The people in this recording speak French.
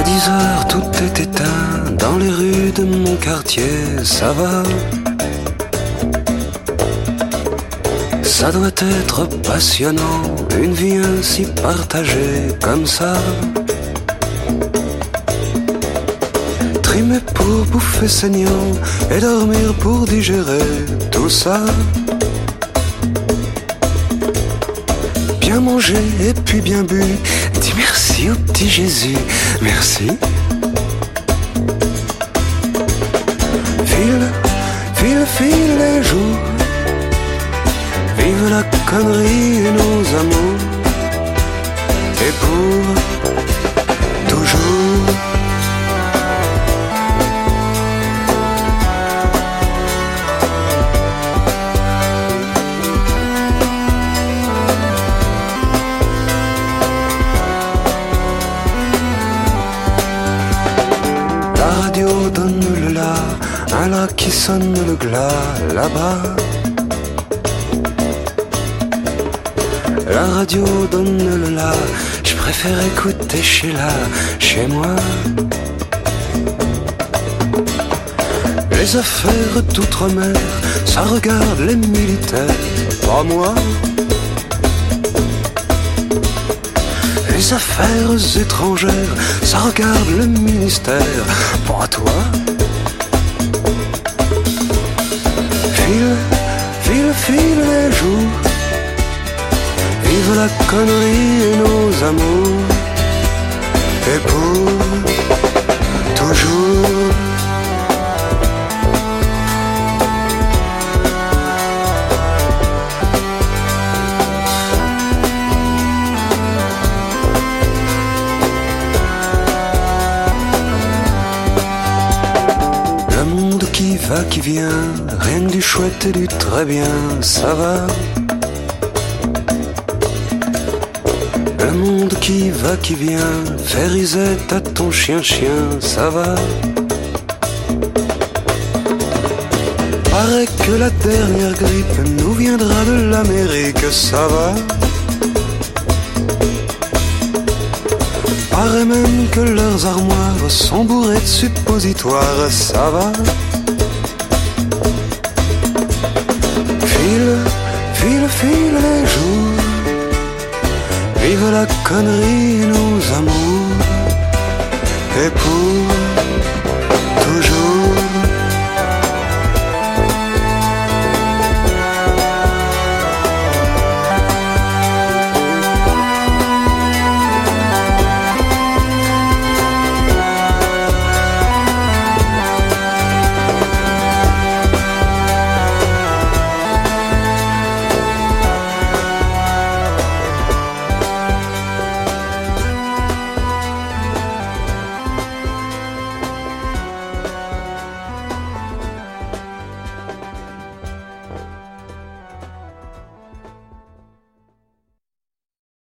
10 heures, tout est éteint dans les rues de mon quartier, ça va. Ça doit être passionnant, une vie ainsi partagée comme ça. Trimer pour bouffer saignant et dormir pour digérer tout ça. Bien manger et puis bien bu, dis merci au petit Jésus, merci. File, file, file les jours, vive la connerie et nos amours, et pour toujours. La radio donne le la, un la qui sonne le glas là-bas. La radio donne le la, je préfère écouter chez moi. Les affaires d'outre-mer, ça regarde les militaires, pas moi. Les affaires étrangères, ça regarde le ministère, pas toi. File, file, file les jours, vive la connerie et nos amours, et pour toujours. Le monde qui va, qui vient, rien que du chouette et du très bien, ça va. Le monde qui va, qui vient, fais risette à ton chien, ça va. Paraît que la dernière grippe nous viendra de l'Amérique, ça va. Paraît même que leurs armoires sont bourrées de suppositoires, ça va. File, file, file les jours, vive la connerie et nos amours, et pour